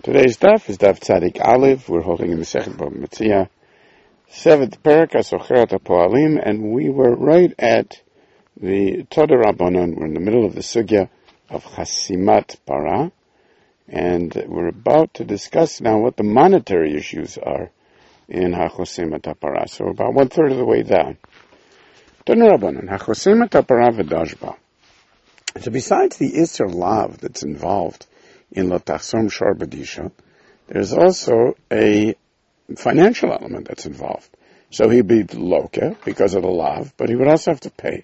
Today's daf is daf Tzadik Aleph. We're holding in the second Bava Metzia, 7th parak Asocheret HaPoalim, and we were right at the Toda Rabbanon. We're in the middle of the sugya of Chasimat Para, and we're about to discuss now what the monetary issues are in HaChosimat Para. So we're about 1/3 of the way down. Toda Rabbanon, HaChosimat Para v'Dashba. So besides the Isser Lav that's involved in Lo Tachsom Shor B'Disha, there's also a financial element that's involved. So he'd be loka because of the lav, but he would also have to pay.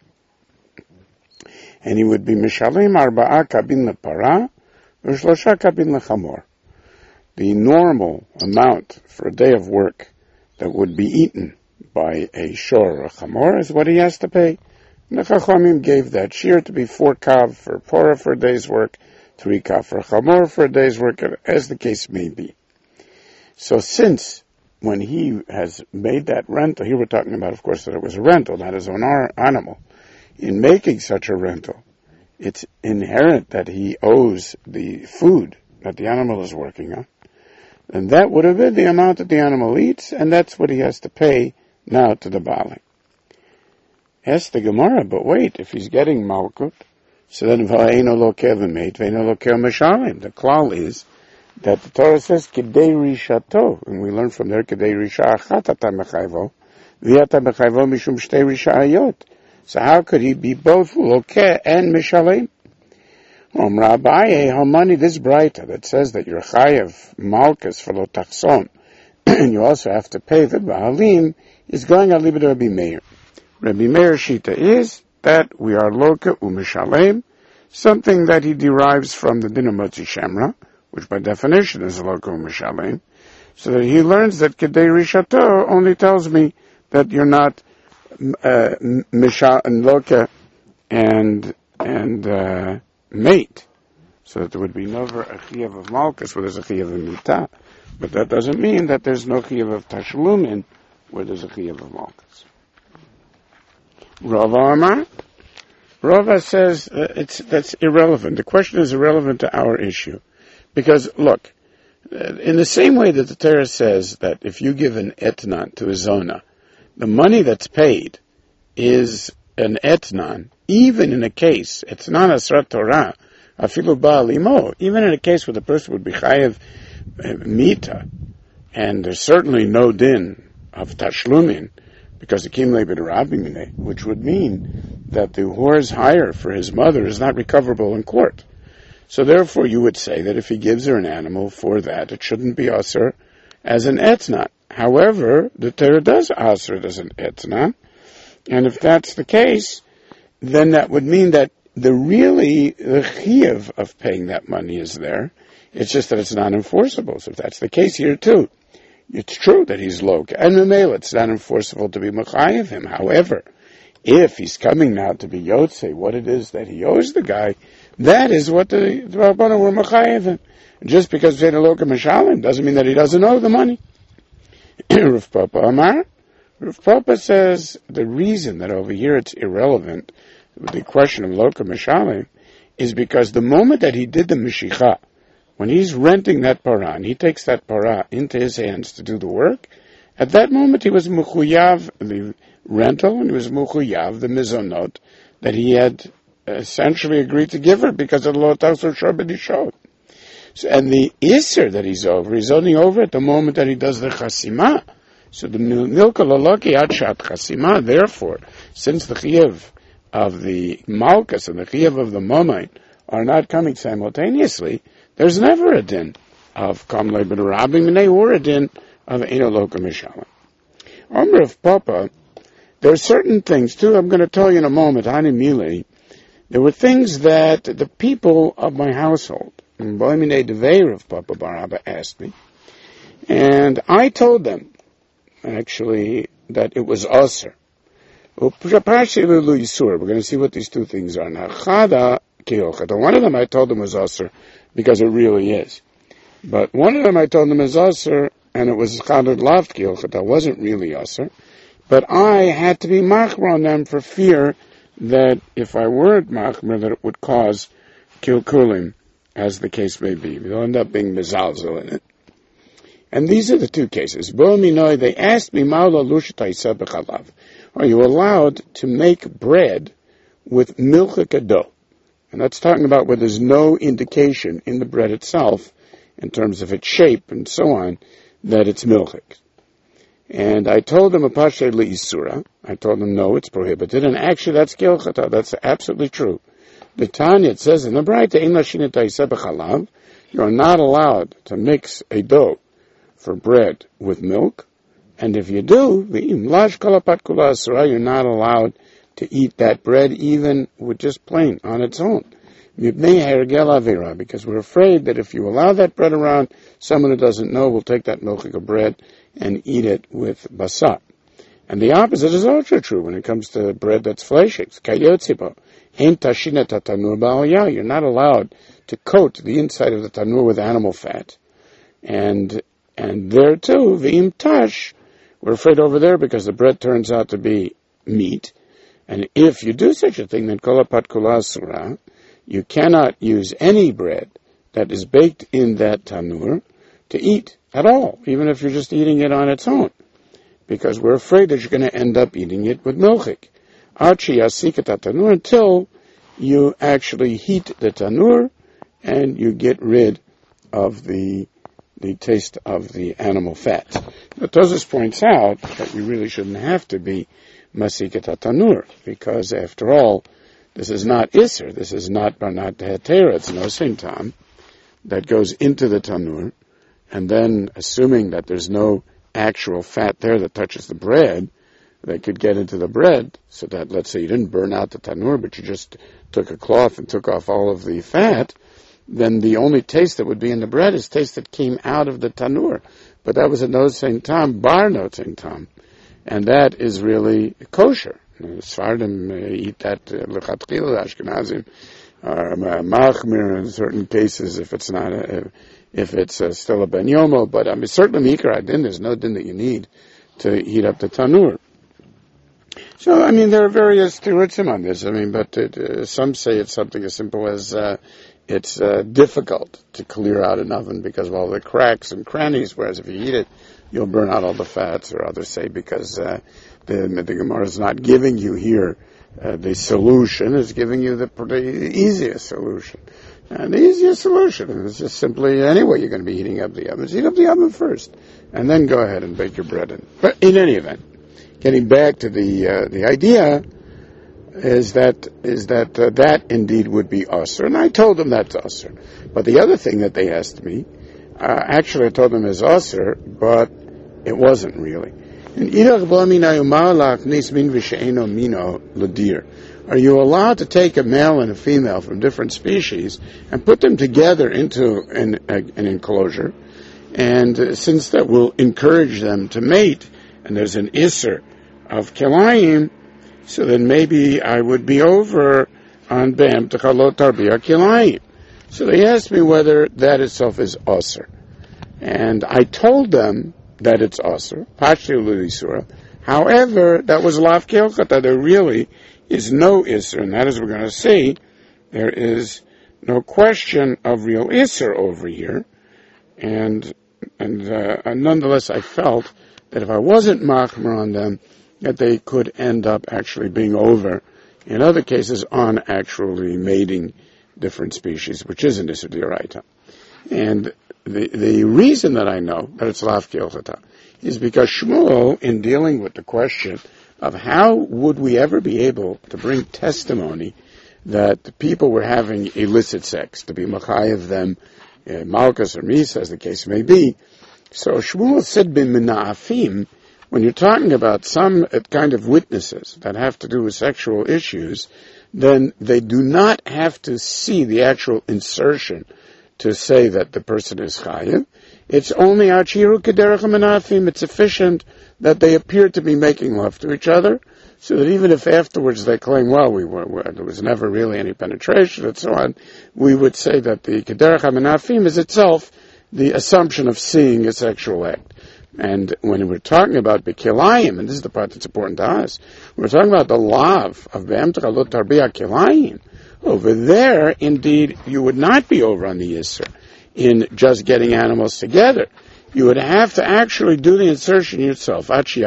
And he would be mishalim arba'a kabin lepara, v'shlosha kabin lechamor. The normal amount for a day of work that would be eaten by a shor or a chamor is what he has to pay. And the Chachamim gave that shir to be 4 kav for porah for a day's work, 3 kav for chamor for a day's work, as the case may be. So since when he has made that rental, here we're talking about, of course, that it was a rental, not his own animal. In making such a rental, it's inherent that he owes the food that the animal is working on. And that would have been the amount that the animal eats, and that's what he has to pay now to the Bali. Ask the Gemara, but wait, if he's getting malkut, so then v'eino lokeh v'meit, v'eino lokeh m'shalim. The klal is that the Torah says kedei rishato, and we learn from there kedei risha achat ata mechayvo, v'ata mechayvo mishum shtei rishayot. So how could he be both lokeh and mishalim? Rabbi, how money this brighter that says that you're chayav malchus for lo tachson, and you also have to pay the baalim, is going on libid Rabbi Meir. Rabbi Meir shita is that we are loka u'mishalem, something that he derives from the din of Motzi Shemra, which by definition is loka u'mishalem, so that he learns that kedei rishato only tells me that you're not loka and mate, so that there would be never a chiyav of malchus where there's a chiyav of mita, but that doesn't mean that there's no chiyav of tashlumin where there's a chiyav of malchus. Rava Amar? Rava says that's irrelevant. The question is irrelevant to our issue. Because, look, in the same way that the Torah says that if you give an etnan to a zona, the money that's paid is an etnan, even in a case, etnan asrat Torah, afilu ba'al imo, even in a case where the person would be chayav mita, and there's certainly no din of tashlumin, because the kim lebed rabbi, which would mean that the whore's hire for his mother is not recoverable in court. So therefore you would say that if he gives her an animal for that, it shouldn't be asur as an etnan. However, the Torah does asur it as an etnan, and if that's the case, then that would mean that the chiyuv of paying that money is there. It's just that it's not enforceable. So if that's the case here too, it's true that he's loka, and memela, it's not enforceable to be mechayev him. However, if he's coming now to be yotze, what it is that he owes the guy, that is what the Rabbanan were mechayev him. Just because he's a loka mishalim doesn't mean that he doesn't owe the money. Rav Papa Amar, Rav Papa says the reason that over here it's irrelevant, the question of loka mishalim, is because the moment that he did the mishicha, when he's renting that parah, and he takes that parah into his hands to do the work, at that moment he was mechuyav the rental, and he was mechuyav the mizonot that he had essentially agreed to give her because of the lo tachsom shor b'dishot. So, and the iser that he's only over at the moment that he does the chasima. So the milka laloki adshat chasima. Therefore, since the chiyuv of the malchus and the chiyuv of the mamait are not coming simultaneously, there's never a din of kam lebed rabbi minei or a din of eino loka mishalim. Amr of Papa, there are certain things too. I'm going to tell you in a moment. Hani mili, there were things that the people of my household, and Boimine Deveir of Papa Baraba asked me, and I told them actually that it was asur. We're going to see what these two things are now. One of them I told them was asur because it really is. But one of them I told them is asur, and it was chadad lav kilchata, wasn't really asur. But I had to be machmer on them for fear that if I weren't machmer, that it would cause kilkulim as the case may be. They'll end up being mezalzel in it. And these are the two cases. Bo minoi, they asked me, Maula lushtaisa b'chalav. Are you allowed to make bread with milchik dough? And that's talking about where there's no indication in the bread itself, in terms of its shape and so on, that it's milchik. And I told them, Apashe le'isura. I told them, no, it's prohibited. And actually, that's kilchata. That's absolutely true. The Tanya, it says in the Braita, Ein lashin taisa b'chalav, you are not allowed to mix a dough for bread with milk, and if you do, you're not allowed to eat that bread even with just plain on its own. Because we're afraid that if you allow that bread around, someone who doesn't know will take that milk of bread and eat it with basar. And the opposite is also true when it comes to bread that's fleshig. You're not allowed to coat the inside of the tanur with animal fat. And there too, v'im tash, we're afraid over there because the bread turns out to be meat. And if you do such a thing, then kolapat kula asura, you cannot use any bread that is baked in that tanur to eat at all, even if you're just eating it on its own. Because we're afraid that you're going to end up eating it with milchik. Archi yasikat tanur, until you actually heat the tanur and you get rid of the taste of the animal fat. Now, Tosfos points out that you really shouldn't have to be masiket tanur, because after all, this is not iser, this is not barnat hetera, it's no sintam that goes into the tanur, and then assuming that there's no actual fat there that touches the bread, that could get into the bread, so that, let's say you didn't burn out the tanur, but you just took a cloth and took off all of the fat, then the only taste that would be in the bread is taste that came out of the tanur. But that was a no same time, bar no same time. And that is really kosher. Sfardim eat that lechatchila, Ashkenazim are machmir in certain cases if it's not if it's still a ben yomo. But certainly mikra din, there's no din that you need to heat up the tanur. So there are various terutzim on this. But some say it's something as simple as it's difficult to clear out an oven because of all the cracks and crannies, whereas if you eat it, you'll burn out all the fats, or others say because the Gemara is not giving you here the solution, it's giving you the easiest solution. And the easiest solution is just simply, anyway you're going to be heating up the oven, heat up the oven first, and then go ahead and bake your bread in. But in any event, getting back to the idea, is that indeed would be usher, and I told them that's usher. But the other thing that they asked me, actually I told them is usher, but it wasn't really. Are you allowed to take a male and a female from different species and put them together into an enclosure? And since that will encourage them to mate, and there's an isser of kilayim, so then maybe I would be over on Bam Techalot Tarbiyah Kilayim. So they asked me whether that itself is Osir. And I told them that it's Osir, Pashti L'Isura. However, that was Lav Kelchata. There really is no Isser, and that is we're going to see. There is no question of real Isser over here. And nonetheless, I felt that if I wasn't Machmer on them, that they could end up actually being over, in other cases, on actually mating different species, which is an Isser D'Oraita. And the reason that I know that it's Lav Kilchata is because Shmuel, in dealing with the question of how would we ever be able to bring testimony that the people were having illicit sex, to be Machayev them, Malchus or Misa, as the case may be. So Shmuel said, bin Mena'afim, when you're talking about some kind of witnesses that have to do with sexual issues, then they do not have to see the actual insertion to say that the person is chayiv. It's only achiru kederach menafim. It's sufficient that they appear to be making love to each other, so that even if afterwards they claim, well, there was never really any penetration and so on, we would say that the kederach menafim is itself the assumption of seeing a sexual act. And when we're talking about Bekilayim, and this is the part that's important to us, we're talking about the lav of Be'em Techalot Tarbiyah Kilayim, Over there, indeed, you would not be over on the Isser in just getting animals together. You would have to actually do the insertion yourself.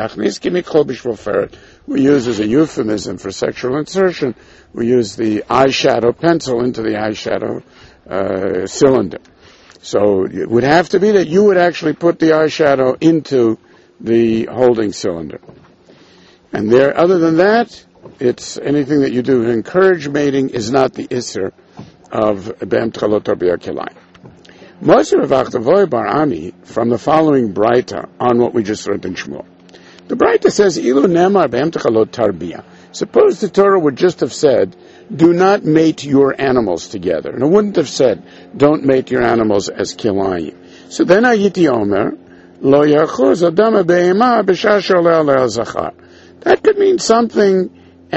We use as a euphemism for sexual insertion, we use the eyeshadow pencil into the eyeshadow cylinder. So it would have to be that you would actually put the eyeshadow into the holding cylinder. And there, other than that, it's anything that you do to encourage mating is not the Isser of Be'em Tchalot Tarbiyah Kilayim. Moshe Rav Achtavoy Bar Ami from the following Braita on what we just learned in Shmuel. The Braita says, Ilu Nemar Be'em Tchalot Tarbiyah. Suppose the Torah would just have said, do not mate your animals together. And it wouldn't have said, don't mate your animals as kilayim. So then Ayiti Omer, Lo Yachuz Adama Be'ema B'shah Sholeh Aleh Zachar. That could mean something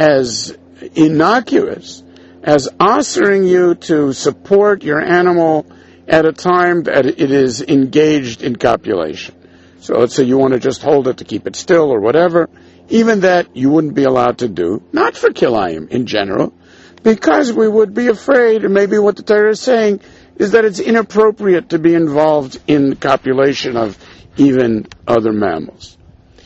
as innocuous as offering you to support your animal at a time that it is engaged in copulation. So let's say you want to just hold it to keep it still or whatever. Even that you wouldn't be allowed to do, not for kilayim in general, because we would be afraid, and maybe what the Torah is saying is that it's inappropriate to be involved in copulation of even other mammals.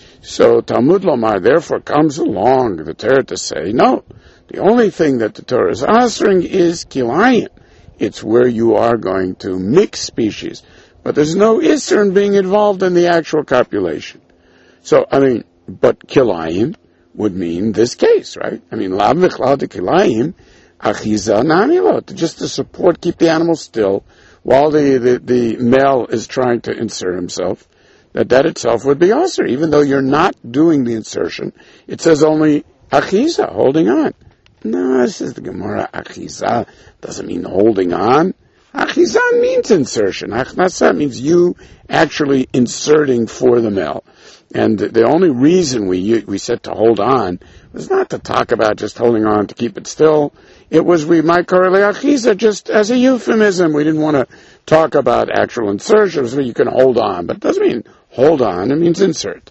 So Talmud Lomar therefore comes along the Torah to say, no, the only thing that the Torah is answering is kilayim. It's where you are going to mix species. But there's no isser in being involved in the actual copulation. So, but kilayim would mean this case, right? Lav v'chlal de kilayim, achiza namilot, just to support, keep the animal still, while the male is trying to insert himself, that itself would be asur, even though you're not doing the insertion. It says only achiza, holding on. No, this is the Gemara. Achiza doesn't mean holding on. Achiza means insertion. Achnasa means you actually inserting for the male. And the only reason we said to hold on was not to talk about just holding on to keep it still. It was we might correlate achiza just as a euphemism. We didn't want to talk about actual insertion. So you can hold on, but it doesn't mean hold on. It means insert.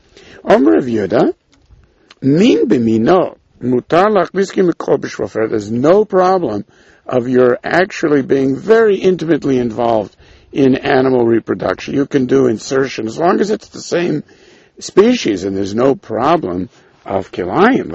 Omer Rav Yehuda, min b'mino. There's no problem of your actually being very intimately involved in animal reproduction. You can do insertion as long as it's the same species, and there's no problem of kilayim.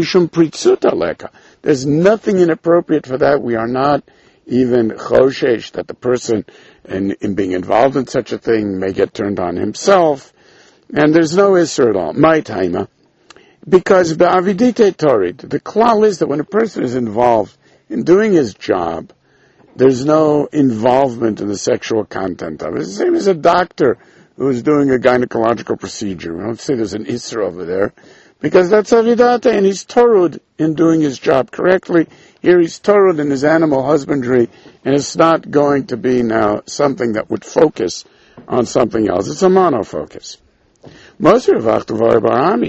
There's nothing inappropriate for that. We are not even choshesh that the person in being involved in such a thing may get turned on himself, and there's no isser at all. My taima. Because ba'avidite torid, the klal is that when a person is involved in doing his job, there's no involvement in the sexual content of it. It's the same as a doctor who is doing a gynecological procedure. We don't say there's an isra over there, because that's avidate, and he's torud in doing his job correctly. Here he's torud in his animal husbandry, and it's not going to be now something that would focus on something else. It's a monofocus. Most Rav Achtavoy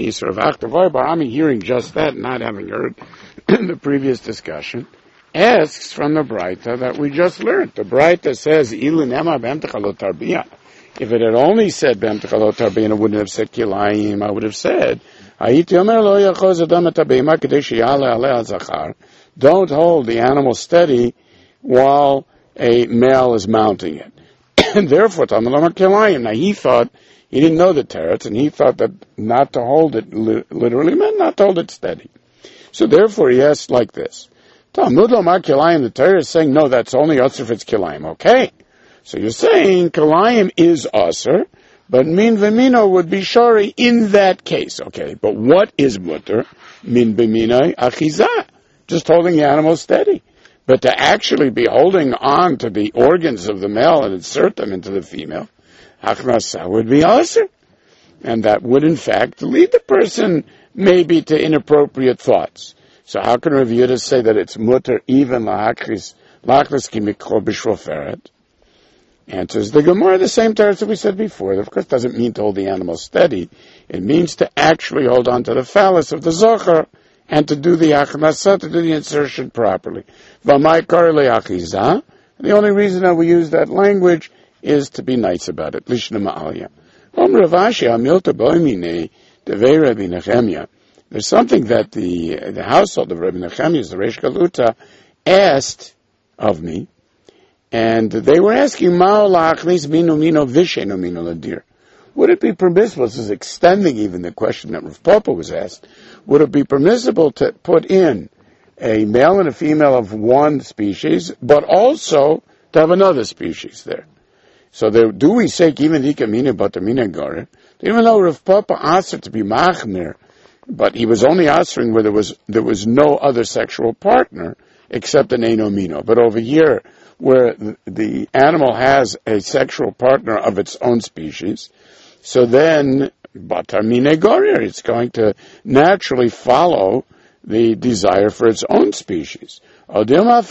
Bar Ami, hearing just that, not having heard the previous discussion, asks from the Braita that we just learned. The Braita says, Ilu Nema Be'em Tchalot Tarbiyah. If it had only said Be'em Tchalot Tarbiyah, it wouldn't have said Kilayim. I would have said, Hayiti Omer Lo Yachoz Adam Et HaBehema Kedei Sheyale Aleh HaZachar. Don't hold the animal steady while a male is mounting it. And therefore, Talmud Lomar Kilayim. Now he didn't know the teretz, and he thought that not to hold it literally meant not to hold it steady. So therefore he asked like this. Talmud Lomar Kilayim, the Torah is saying, no, that's only asur if it's kilayim. Okay. So you're saying kilayim is asur, but min v'mino would be shari in that case. Okay, but what is mutter? Min b'minoi achizah. Just holding the animal steady. But to actually be holding on to the organs of the male and insert them into the female, Achnasa would be asur. And that would in fact lead the person maybe to inappropriate thoughts. So how can Rav Yehuda say that it's mutter even la'achris ki mikro b'shvoferet? Answers the Gemara, the same terms that we said before. That of course doesn't mean to hold the animal steady. It means to actually hold on to the phallus of the zocher and to do the achnasa, to do the insertion properly. V'mai kar le'achiza. The only reason that we use that language is to be nice about it. Lishna ma'alya. There's something that the household of Rabbi Nechemia, the Reish Galuta, asked of me, and they were asking, would it be permissible, this is extending even the question that Rav Papa was asked, would it be permissible to put in a male and a female of one species, but also to have another species there? So do we say, even though Rav Papa asked it to be machmir, but he was only answering where there was no other sexual partner except an enomino. But over here, where the animal has a sexual partner of its own species, so then batamine gorir, it's going to naturally follow the desire for its own species. Or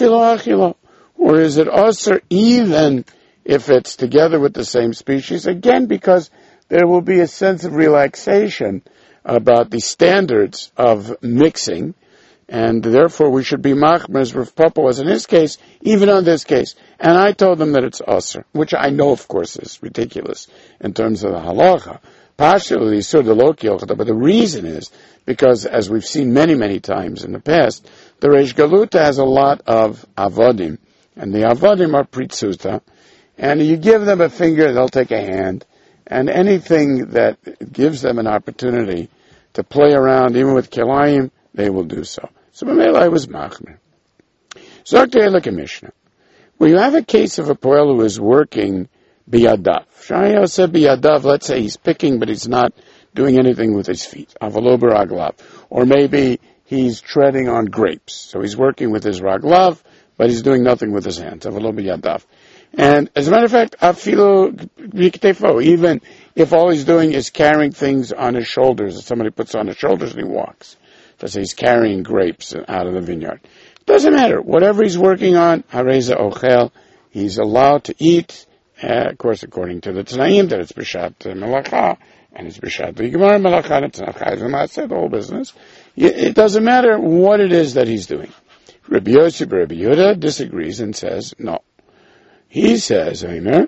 is it also even if it's together with the same species? Again, because there will be a sense of relaxation about the standards of mixing, and therefore we should be machmer, as Rav Papa was in his case, even on this case. And I told them that it's usher, which I know, of course, is ridiculous in terms of the halacha. Partially, but the reason is because, as we've seen many, many times in the past, the Reish Galuta has a lot of avodim, and the avodim are pritzuta, and you give them a finger, they'll take a hand, and anything that gives them an opportunity to play around, even with kilayim, they will do so. So B'meila was machmer. Zok like a Mishnah. Where you have a case of a poel who is working biyadav. Shaya said biyadav, let's say he's picking, but he's not doing anything with his feet. Avalo b'raglav. Or maybe he's treading on grapes. So he's working with his raglav, but he's doing nothing with his hands. Avalo biyadav. And as a matter of fact, afilu b'ktefo, even if all he's doing is carrying things on his shoulders, that somebody puts on his shoulders and he walks. Let's say he's carrying grapes out of the vineyard. Doesn't matter. Whatever he's working on, hareza ochel, he's allowed to eat, of course, according to the Tanaim, that it's b'shat melacha, and it's b'shat l'gimar melacha, and it's not chayz v'maaseh, the whole business. It doesn't matter what it is that he's doing. Rabbi Yossi Rabbi Yehuda disagrees and says, no. He says, you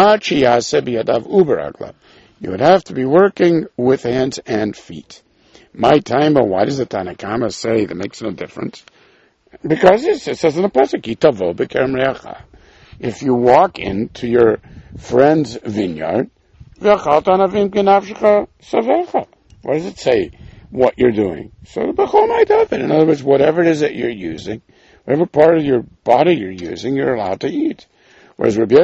would have to be working with hands and feet. My time, but why does the Tanakama say that makes no difference? Because it says in the pasuk, Itavo b'kerem reacha. If you walk into your friend's vineyard, what does it say what you're doing? So in other words, whatever it is that you're using, whatever part of your body you're using, you're allowed to eat. Whereas Rabbi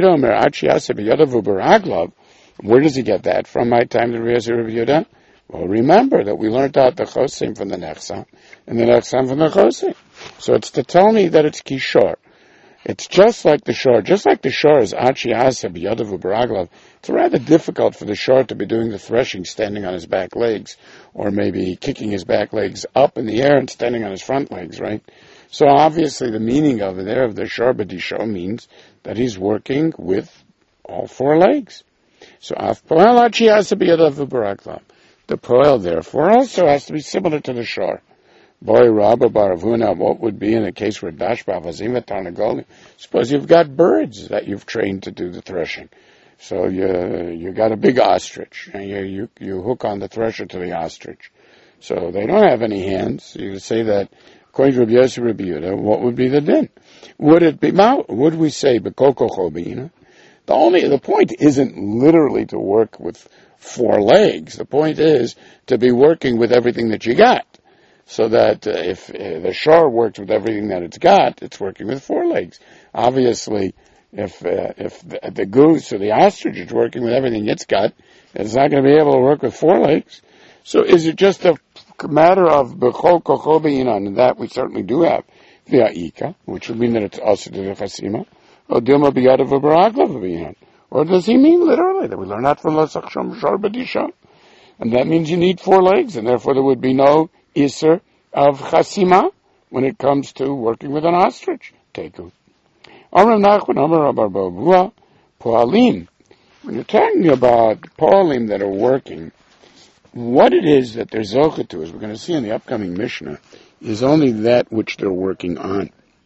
Yehuda, where does he get that from? My time to Rabbi Yehuda. Well, remember that we learned out the chosim from the nechsam, and the nechsam from the chosim. So it's to tell me that it's kishor. It's just like the shor. Just like the shor is achi asa b'yadav u'baraglav. It's rather difficult for the shor to be doing the threshing standing on his back legs, or maybe kicking his back legs up in the air and standing on his front legs, right? So obviously the meaning of it there, of the shor b'disho, means that he's working with all four legs. So af poel achi asa b'yadav u'baraglav. The poel, therefore, also has to be similar to the shor. Boy, Rabba Baravuna, what would be in a case where Dashba Vazima Tarnagoli? Suppose you've got birds that you've trained to do the threshing. So you got a big ostrich, and you hook on the thresher to the ostrich. So they don't have any hands. You say that, according to Rabbi Yossi Rabbi Yehuda, what would be the din? Would it be, would we say, Bekoko Chobina? The point isn't literally to work with four legs. The point is to be working with everything that you got. So that if the shor works with everything that it's got, it's working with four legs. Obviously, if the goose or the ostrich is working with everything it's got, it's not going to be able to work with four legs. So is it just a matter of b'chol kocho b'yinan, and that we certainly do have v'ha'ika, which would mean that it's also to the chasima, or dilma b'yadav v'baraglav b'yinan. Or does he mean literally that we learn that from Lasach Shom Shor B'disha? And that means you need four legs, and therefore there would be no Isser of Chasima when it comes to working with an ostrich. Teku. Amar Nachman, Amar Rabba Bavua, Poalim. When you're talking about Poalim that are working, what it is that they're zocha to, as we're going to see in the upcoming Mishnah, is only that which they're working on.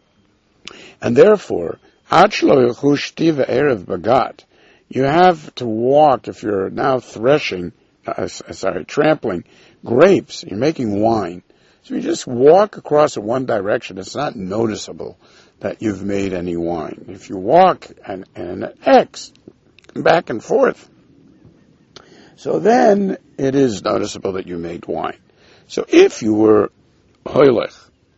And therefore, Achlo Yechush Tiva Erev Bagat, you have to walk, if you're now trampling grapes, you're making wine. So if you just walk across in one direction, it's not noticeable that you've made any wine. If you walk an X back and forth, so then it is noticeable that you made wine. So if you were hoylech,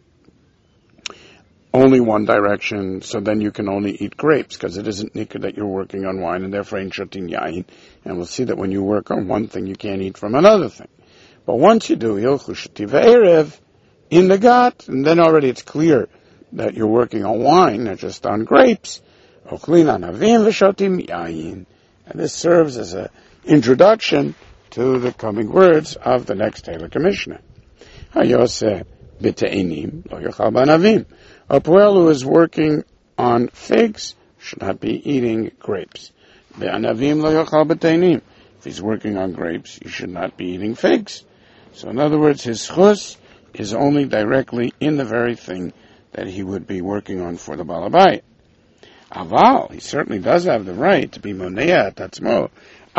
only one direction, so then you can only eat grapes, because it isn't nikkur that you're working on wine, and therefore ain't shotin yain. And we'll see that when you work on one thing, you can't eat from another thing. But once you do hilchu shati ve'erev in the gat, and then already it's clear that you're working on wine, not just on grapes. Ochlin anavim v'shotim yain. And this serves as an introduction to the coming words of the next Halakha Mishnah. Hayoseh b'te'enim lo yochal b'anavim. A poel who is working on figs should not be eating grapes. Be'anavim lo yochal b'te'enim. If he's working on grapes, he should not be eating figs. So in other words, his chus is only directly in the very thing that he would be working on for the balabayit. Aval, he certainly does have the right to be monea tatzmo.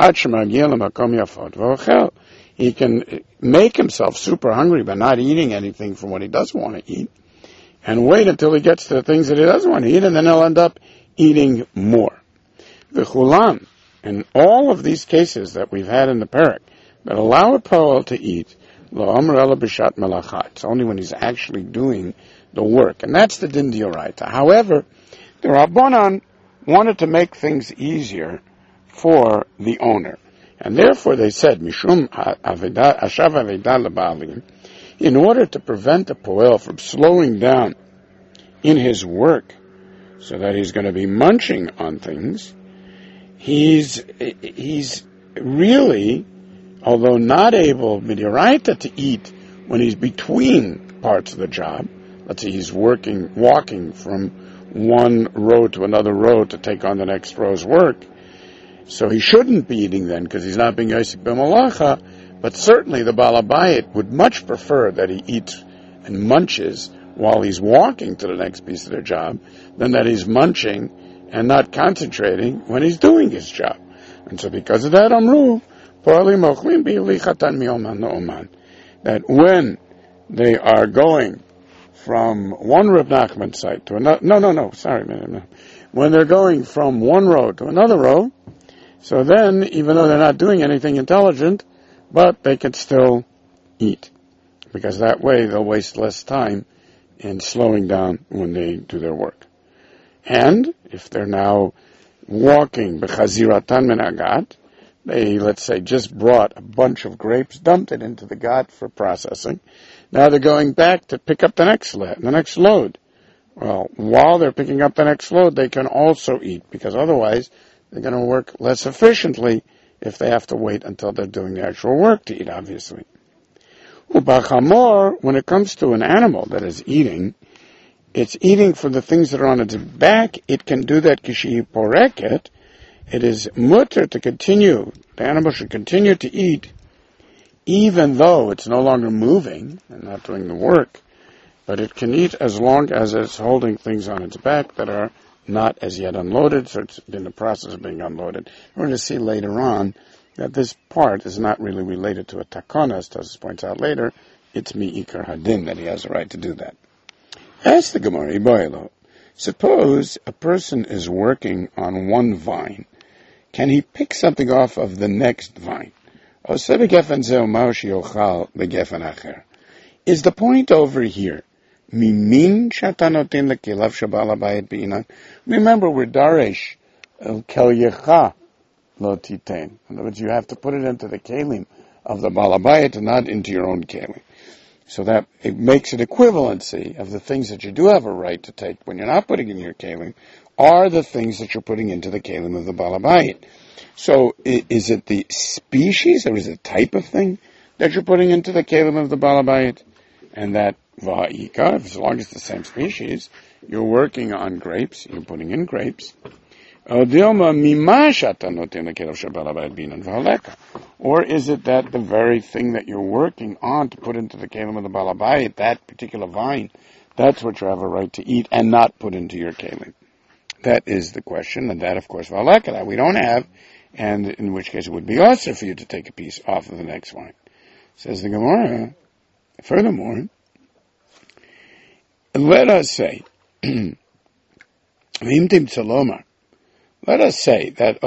He can make himself super hungry by not eating anything from what he doesn't want to eat, and wait until he gets to the things that he doesn't want to eat, and then he'll end up eating more. The chulam, in all of these cases that we've had in the parak, that allow a poel to eat, lo amr ela b'shat melacha. It's only when he's actually doing the work, and that's the din d'oraita. However, the Rabbanan wanted to make things easier for the owner, and therefore they said, Mishum ashav aveda lebalim, in order to prevent the poel from slowing down in his work, so that he's going to be munching on things, he's really, although not able midiraita to eat when he's between parts of the job. Let's say he's walking from one row to another row to take on the next row's work. So he shouldn't be eating then, because he's not being yosek b'malacha. But certainly the balabayit would much prefer that he eats and munches while he's walking to the next piece of their job, than that he's munching and not concentrating when he's doing his job. And so because of that, Amru, that when they are going from one Reb Nachman site to another, when they're going from one row to another row, so then, even though they're not doing anything intelligent, but they can still eat, because that way they'll waste less time in slowing down when they do their work. And if they're now walking b'chaziratan min hagat, they, let's say, just brought a bunch of grapes, dumped it into the gat for processing. Now they're going back to pick up the next load. Well, while they're picking up the next load, they can also eat, because otherwise they're going to work less efficiently if they have to wait until they're doing the actual work to eat, obviously. Ubachamor, when it comes to an animal that is eating, it's eating for the things that are on its back. It can do that kishi poreket. It is mutter to continue. The animal should continue to eat, even though it's no longer moving and not doing the work. But it can eat as long as it's holding things on its back that are not as yet unloaded, so it's in the process of being unloaded. We're going to see later on that this part is not really related to a takana, as Tosfos points out later. It's mi'ikar hadin that he has a right to do that. Ask the Gemara, Iboilo, suppose a person is working on one vine. Can he pick something off of the next vine? Is the point over here, Mimin shatanotin lekilav shabal habayit b'inan? Remember, we're daresh el kel yecha lo titein. In other words, you have to put it into the kelim of the balabayit and not into your own kelim. So that it makes an equivalency of the things that you do have a right to take when you're not putting in your kelim are the things that you're putting into the kelim of the balabayit. So is it the species or is it the type of thing that you're putting into the kelim of the balabayit? And that va'ika, as long as it's the same species, you're working on grapes, you're putting in grapes. Or is it that the very thing that you're working on to put into the kelim of the balabayit, that particular vine, that's what you have a right to eat and not put into your kelim? That is the question, and that, of course, that we don't have, and in which case it would be also for you to take a piece off of the next wine. Says the Gemara, furthermore, let us say, let us say that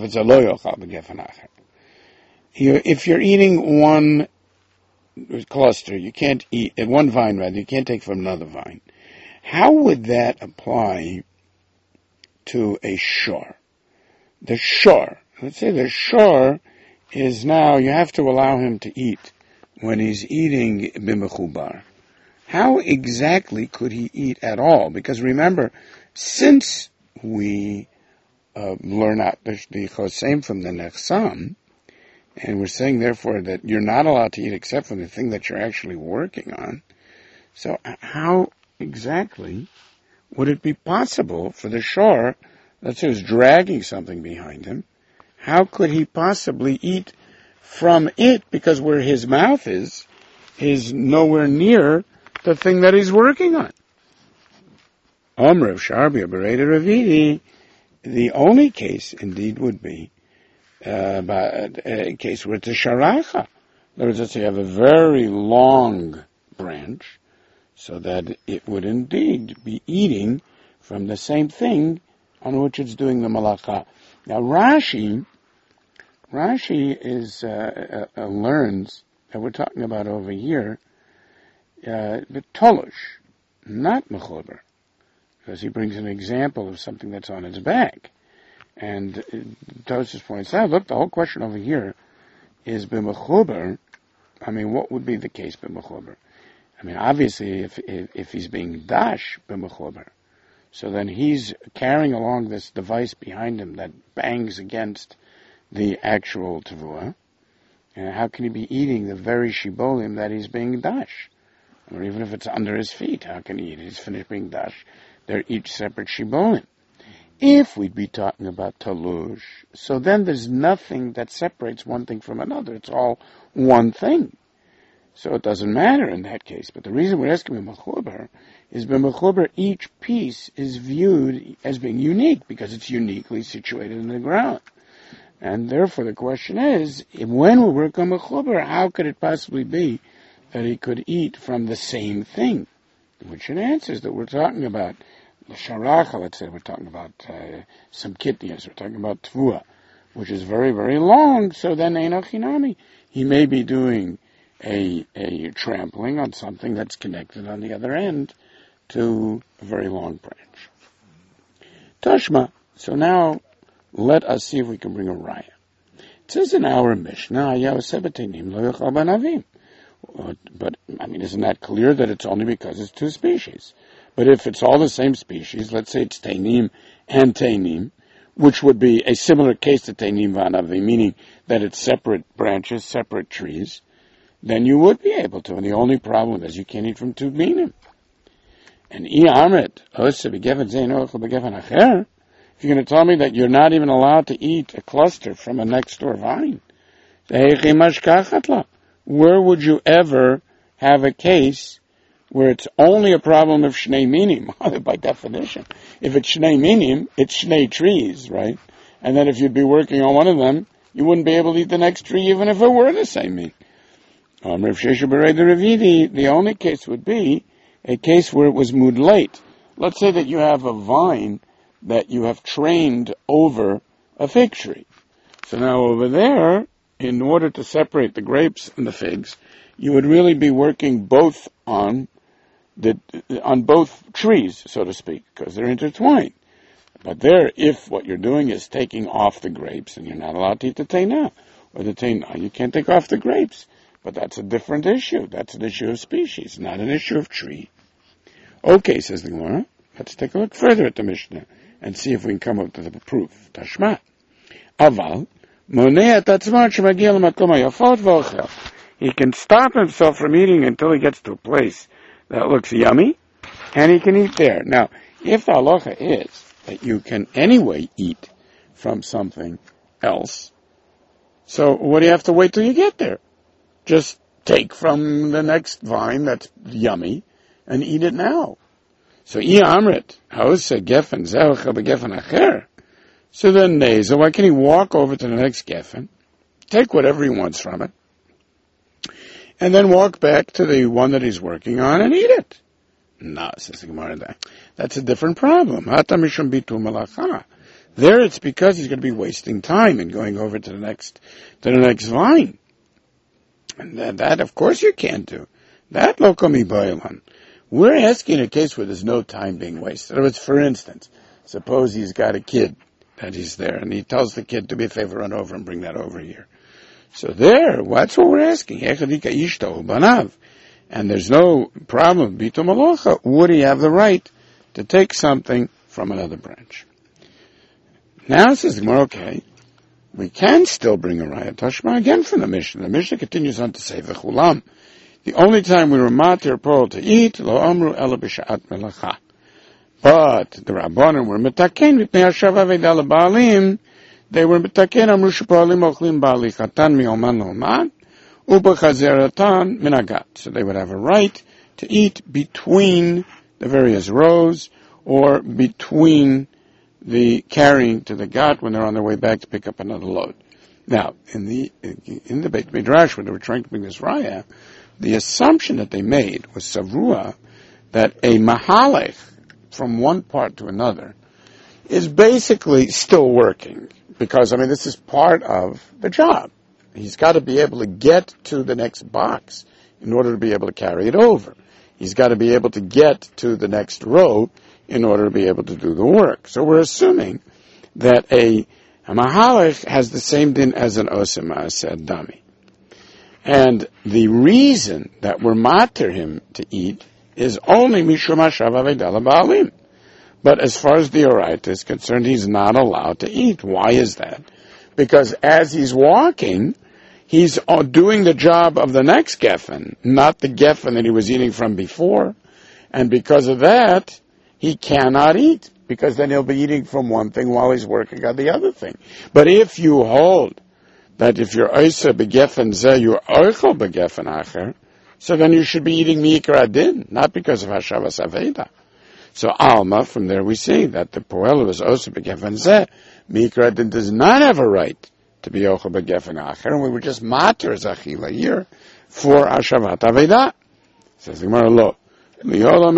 if you're eating one cluster, you can't eat, one vine rather, you can't take from another vine. How would that apply to a shor? The shor, let's say the shor is now, you have to allow him to eat when he's eating b'mechubar. How exactly could he eat at all? Because remember, since we learn out the chosem from the nechsam, and we're saying therefore that you're not allowed to eat except from the thing that you're actually working on, so how exactly would it be possible for the shor, let's say he's dragging something behind him, how could he possibly eat from it? Because where his mouth is nowhere near the thing that he's working on. Omer of Sharbia Bereda Ravidi, the only case indeed would be a case where it's a sharacha. In other words, let's say you have a very long branch, so that it would indeed be eating from the same thing on which it's doing the malacha. Now Rashi is learns that we're talking about over here, the tolush, not mechuber, because he brings an example of something that's on its back. And Tosfos points out, look, the whole question over here is b'mechuber. I mean, what would be the case b'mechuber? I mean, obviously, if he's being dash b'mechuber, so then he's carrying along this device behind him that bangs against the actual tevuah. And how can he be eating the very shibolim that he's being dash? Or even if it's under his feet, how can he eat it? He's finished being dash. They're each separate shibolim. If we'd be talking about talush, so then there's nothing that separates one thing from another. It's all one thing. So it doesn't matter in that case. But the reason we're asking b'mechuber is b'mechuber each piece is viewed as being unique because it's uniquely situated in the ground. And therefore the question is, when we work on mechuber, how could it possibly be that he could eat from the same thing? Which it answers that we're talking about the sharacha, let's say we're talking about some kidneys, we're talking about tvua, which is very, very long, so then eino chinami. He may be doing a trampling on something that's connected on the other end to a very long branch. Tashma. So now, let us see if we can bring a raya. It says in our Mishnah, but, I mean, isn't that clear that it's only because it's two species? But if it's all the same species, let's say it's Teinim and Teinim, which would be a similar case to Teinim v'Anavim, meaning that it's separate branches, separate trees, then you would be able to. And the only problem is you can't eat from two minim. And if you're going to tell me that you're not even allowed to eat a cluster from a next door vine, where would you ever have a case where it's only a problem of shnei minim, by definition? If it's shnei minim, it's shnei trees, right? And then if you'd be working on one of them, you wouldn't be able to eat the next tree even if it were the same meat. The only case would be a case where it was mudlate. Let's say that you have a vine that you have trained over a fig tree. So now over there, in order to separate the grapes and the figs, you would really be working both on both trees, so to speak, because they're intertwined. But there, if what you're doing is taking off the grapes, and you're not allowed to eat the teina, or the teina, you can't take off the grapes. But that's a different issue. That's an issue of species, not an issue of tree. Okay, says the Gemara, let's take a look further at the Mishnah and see if we can come up with a proof. Tashma. Aval, moneh tatzman shemagia l'makom hayafot v'ochel. He can stop himself from eating until he gets to a place that looks yummy, and he can eat there. Now, if the halacha is that you can anyway eat from something else, so what do you have to wait till you get there? Just take from the next vine that's yummy and eat it now. So amrit, gefen ze'ochel begefen acher. So then so why can't he walk over to the next gefen, take whatever he wants from it, and then walk back to the one that he's working on and eat it? No, says the Gemara, that's a different problem. Hata mishum bitul malacha. There it's because he's going to be wasting time and going over to the next line. And that of course you can't do. That lokomi boilan. We're asking a case where there's no time being wasted. In other words, for instance, suppose he's got a kid that he's there, and he tells the kid, do me a favor, run over and bring that over here. So there, that's what we're asking. And there's no problem. Bitul malacha. Would he have the right to take something from another branch? Now it says the Gemara, okay, we can still bring a raya tashma again from the Mishnah. The Mishnah continues on to say, v'chulam. The only time we were matir pol to eat, lo amru ela b'sha'at melacha. But the Rabbanan were metaken v'pnei hashava v'edal ba'alim. They were metaken amru shepolim ochlim ba'alichatan mi'oman lo'oman u'b'chazeratan minagat. So they would have a right to eat between the various rows or between the carrying to the gat when they're on their way back to pick up another load. Now, in the Beit Midrash, when they were trying to bring this raya, the assumption that they made was savrua, that a mahalech from one part to another is basically still working. Because, this is part of the job. He's got to be able to get to the next box in order to be able to carry it over. He's got to be able to get to the next row in order to be able to do the work. So we're assuming that a mahalech has the same din as an osem ma'aseh dami. And the reason that we're matir him to eat is only mishum hashava v'edala ba'alim. But as far as the Oraita is concerned, he's not allowed to eat. Why is that? Because as he's walking, he's doing the job of the next geffen, not the geffen that he was eating from before. And because of that, he cannot eat, because then he'll be eating from one thing while he's working on the other thing. But if you hold that if you're oisa begefen zeh, you're oichel begefen acher, so then you should be eating mi'ikar adin, not because of hashavas aveda. So alma, from there we see that the poel is oisa begefen zeh, mi'ikar adin does not have a right to be oichel begefen acher, and we were just mater zachila here for hashavat aveda. Says the Gemara, lo. Is allowed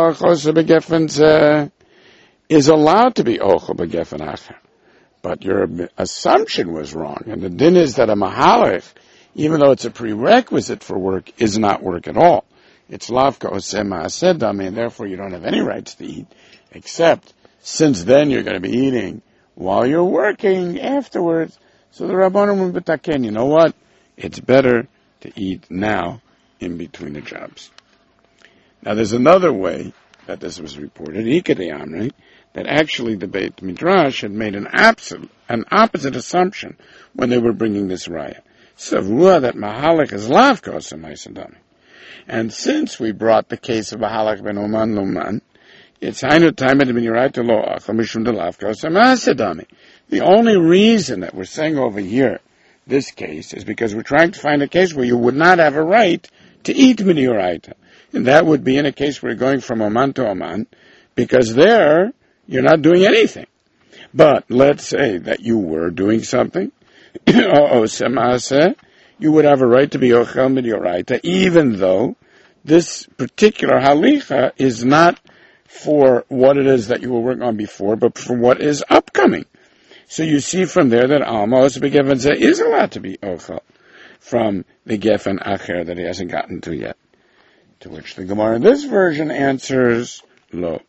to be ochel begefen acher. But your assumption was wrong. And the din is that a mahalech, even though it's a prerequisite for work, is not work at all. It's lavka oseh ma'aseh dami, and therefore you don't have any rights to eat, except since then you're going to be eating while you're working afterwards. So the Rabbanim will b'taken, you know what? It's better to eat now in between the jobs. Now there's another way that this was reported, Ikadei Amri, that actually the Beit Midrash had made an opposite assumption when they were bringing this raya. Savua, that Mahalek is lavka osem ma'aseh dami. And since we brought the case of Mahalek ben Oman Loman, it's hainu taimid ben Yiraita lo achal mishum de lavka osem ma'aseh dami. The only reason that we're saying over here this case is because we're trying to find a case where you would not have a right to eat min Yiraita. And that would be in a case where you're going from Oman to Oman, because there, you're not doing anything. But let's say that you were doing something, you would have a right to be Ochel Midyoraita, even though this particular halicha is not for what it is that you were working on before, but for what is upcoming. So you see from there that Alma also begefen is allowed to be Ochel from the Gefen Acher that he hasn't gotten to yet. To which the Gemara in this version answers, lo.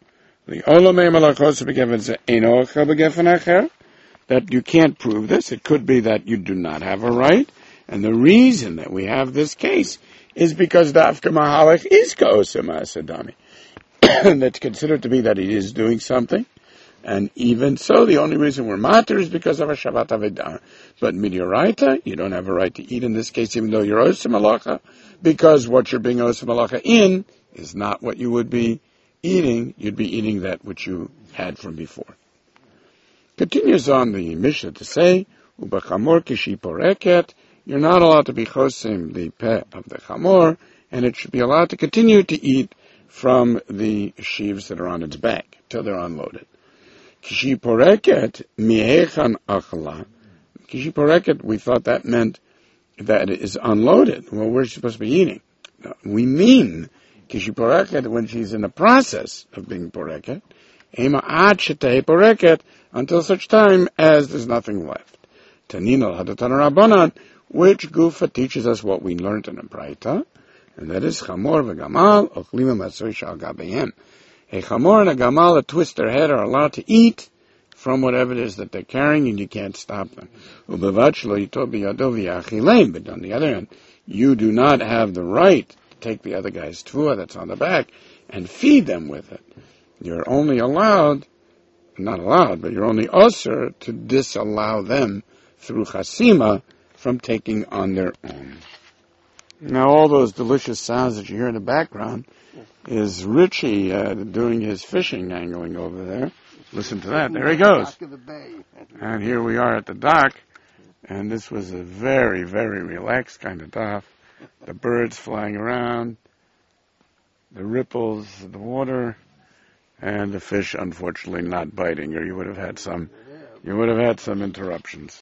That you can't prove this. It could be that you do not have a right. And the reason that we have this case is because the Afka Mahalech is Ka'oseh ma'aseh dami. That's considered to be that he is doing something. And even so, the only reason we're matter is because of a Shabbat Avedah. But midyoraita, you don't have a right to eat in this case, even though you're oseh malacha, because what you're being oseh malacha in is not what you would be eating. You'd be eating that which you had from before. Continues on the Mishnah to say, Ubachamor kishi poreket, you're not allowed to be chosim the peh of the chamor, and it should be allowed to continue to eat from the sheaves that are on its back till they're unloaded. Kishi poreket mi'echan achla. Kishi poreket, we thought that meant that it is unloaded. Well, we're supposed to be eating. No, we mean Kishi poreket, when she's in the process of being poreket, ema ad shetei poreket, until such time as there's nothing left. Tanino hadatan rabbanan, which Gufa teaches us what we learned in the Braita, and that is chamor v'gamal ochlim matzoi shal gabehem. A chamor and a gamal that twist their head are allowed to eat from whatever it is that they're carrying, and you can't stop them. But on the other hand, you do not have the right to take the other guy's tefua that's on the back and feed them with it. You're only allowed, not allowed, but you're only usher to disallow them through chasima from taking on their own. Now all those delicious sounds that you hear in the background is Richie doing his fishing angling over there. Listen to that. There he goes. And here we are at the dock. And this was a very, very relaxed kind of dock. The birds flying around, the ripples of the water, and the fish unfortunately not biting, or you would have had some interruptions.